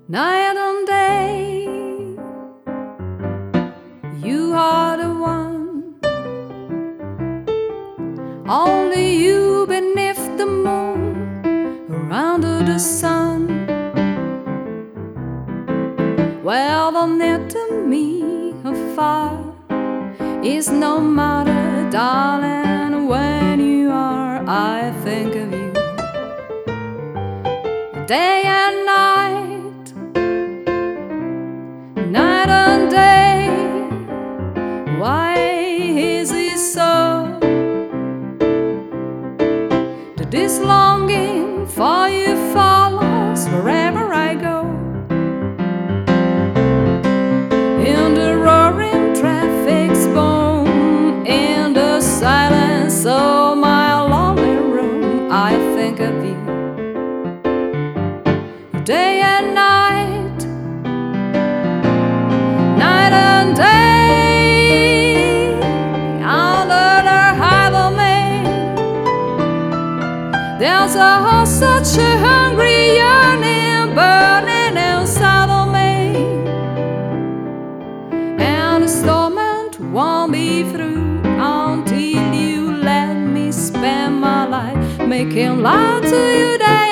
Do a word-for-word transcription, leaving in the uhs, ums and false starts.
Night and day, you are the one. Only you beneath the moon, or under the sun. Well, the net to me afar is no matter, darling. When you are, I think of you day and night, night and day. Why is it so that this longing for you follows wherever I go? In the roaring traffic's boom, in the silence of my lonely room, I think of you day and night, night and day. Under the harbor main, there's a such a hungry yearning burning inside of me, and the torment won't be through until you let me spend my life making love to you day